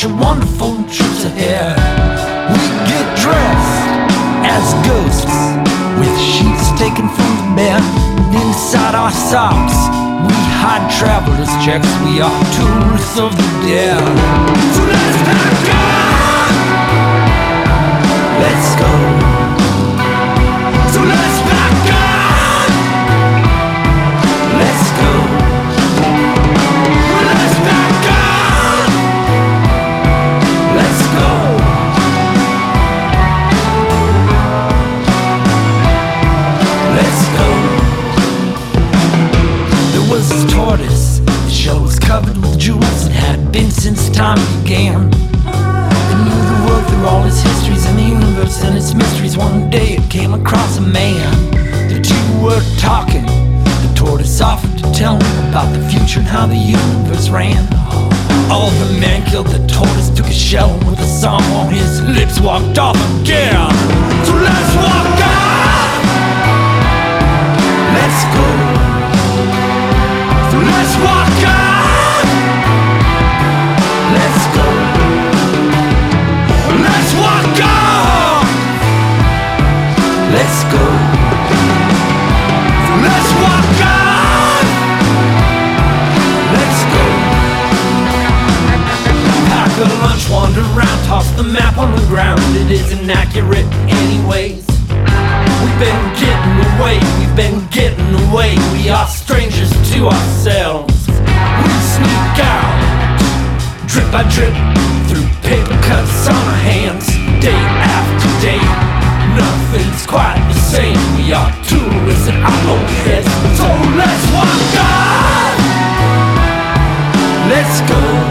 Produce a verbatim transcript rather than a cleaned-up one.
future, wonderful truths ahead. We get dressed as ghosts with sheets taken from the bed. Inside our socks we hide traveler's checks. We are tourists of the dead. So let's pack up, let's go. So let's pack up, let's go. Let's pack up, let's go. Let's go. There was a tortoise, the shell was covered with jewels. It had been since time began. It knew the world through all its histories and the universe and its mysteries. One day it came across a man. The two were talking. The tortoise offered to tell him about the future and how the universe ran. All the man killed the tortoise, took a shell with a song on his lips, walked off again. So let's walk out, let's go. So let's walk out, let's go. Let's walk out, let's go. So let's walk out, let's go. Pack a lunch, wander around, toss the map on the ground. It isn't accurate anyways. We've been getting away, we've been getting away. We are strangers to ourselves. We sneak out, drip by drip, through paper cuts on our hands. Day after day, nothing's quite the same. We are tourists in our own heads. So let's walk on, let's go.